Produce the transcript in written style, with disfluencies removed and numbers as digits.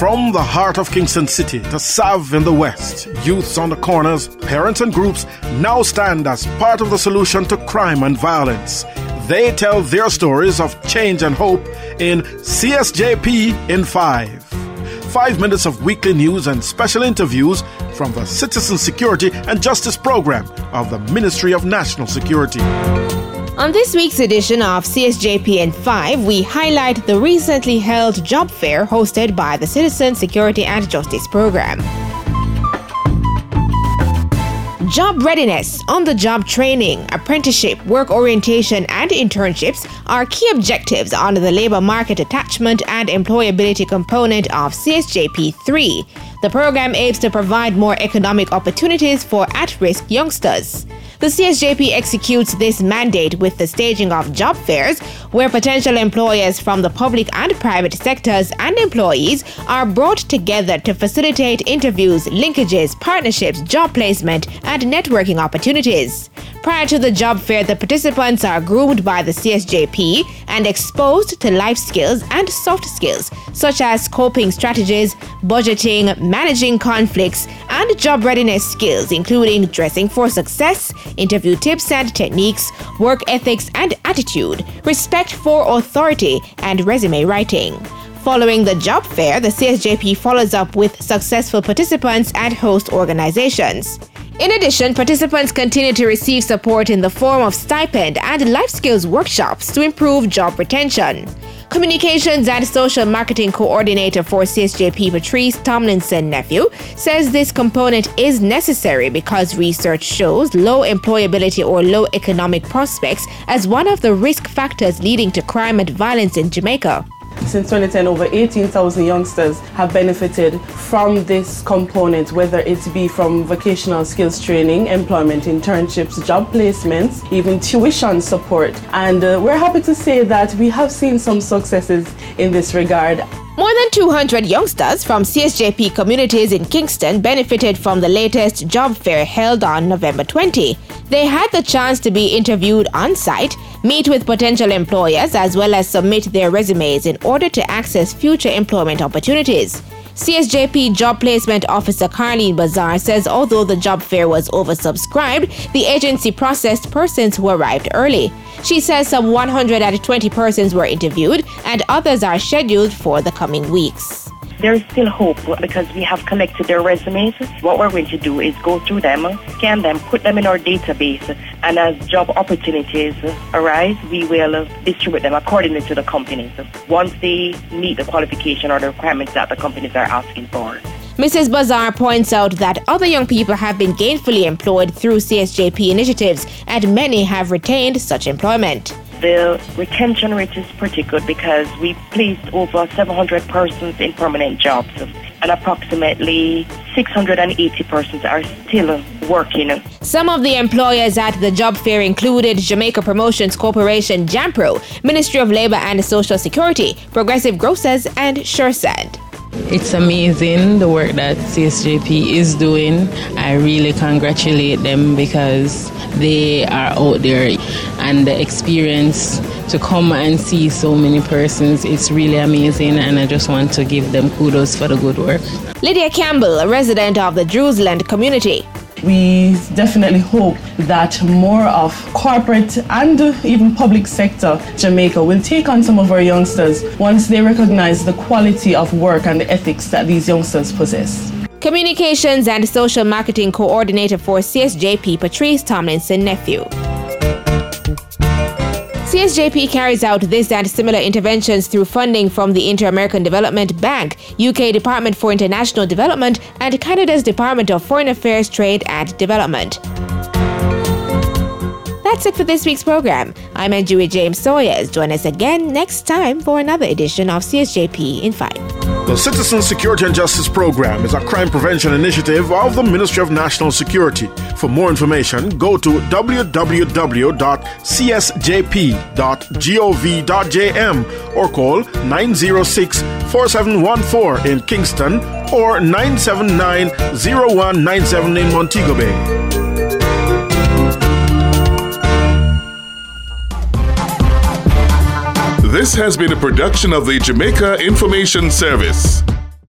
From the heart of Kingston City to Sav in the west, youths on the corners, parents and groups now stand as part of the solution to crime and violence. They tell their stories of change and hope in CSJP in 5. 5 minutes of weekly news and special interviews from the Citizen Security and Justice Program of the Ministry of National Security. On this week's edition of CSJP in 5, we highlight the recently held job fair hosted by the Citizen Security and Justice Program. Job readiness, on-the-job training, apprenticeship, work orientation, and internships are key objectives under the labor market attachment and employability component of CSJP 3. The program aims to provide more economic opportunities for at-risk youngsters. The CSJP executes this mandate with the staging of job fairs, where potential employers from the public and private sectors and employees are brought together to facilitate interviews, linkages, partnerships, job placement, and networking opportunities. Prior to the job fair, the participants are groomed by the CSJP and exposed to life skills and soft skills, such as coping strategies, budgeting, managing conflicts, and job readiness skills, including dressing for success, interview tips and techniques, work ethics and attitude, respect for authority, and resume writing. Following the job fair, the CSJP follows up with successful participants and host organizations. In addition, participants continue to receive support in the form of stipend and life skills workshops to improve job retention. Communications and Social Marketing Coordinator for CSJP, Patrice Tomlinson-Nephew, says this component is necessary because research shows low employability or low economic prospects as one of the risk factors leading to crime and violence in Jamaica. Since 2010, over 18,000 youngsters have benefited from this component, whether it be from vocational skills training, employment internships, job placements, even tuition support. And we're happy to say that we have seen some successes in this regard. More than 200 youngsters from CSJP communities in Kingston benefited from the latest job fair held on November 20. They had the chance to be interviewed on-site, meet with potential employers, as well as submit their resumes in order to access future employment opportunities. CSJP Job Placement Officer Carleen Bazar says although the job fair was oversubscribed, the agency processed persons who arrived early. She says some 120 persons were interviewed and others are scheduled for the coming weeks. There is still hope because we have collected their resumes. What we're going to do is go through them, scan them, put them in our database, and as job opportunities arise, we will distribute them accordingly to the companies once they meet the qualification or the requirements that the companies are asking for. Mrs. Bazar points out that other young people have been gainfully employed through CSJP initiatives, and many have retained such employment. The retention rate is pretty good because we placed over 700 persons in permanent jobs and approximately 680 persons are still working. Some of the employers at the job fair included Jamaica Promotions Corporation, JAMPRO, Ministry of Labour and Social Security, Progressive Grocers, and Suresand. It's amazing the work that CSJP is doing. I really congratulate them because they are out there, and the experience to come and see so many persons, it's really amazing, and I just want to give them kudos for the good work. Lydia Campbell, a resident of the Drewsland community. We definitely hope that more of corporate and even public sector Jamaica will take on some of our youngsters once they recognize the quality of work and the ethics that these youngsters possess. Communications and Social Marketing Coordinator for CSJP, Patrice Tomlinson-Nephew. CSJP carries out this and similar interventions through funding from the Inter-American Development Bank, UK Department for International Development, and Canada's Department of Foreign Affairs, Trade and Development. That's it for this week's program. I'm Anjui James Sawyers. Join us again next time for another edition of CSJP in 5. The Citizen Security and Justice Program is a crime prevention initiative of the Ministry of National Security. For more information, go to www.csjp.gov.jm or call 906-4714 in Kingston or 979-0197 in Montego Bay. This has been a production of the Jamaica Information Service.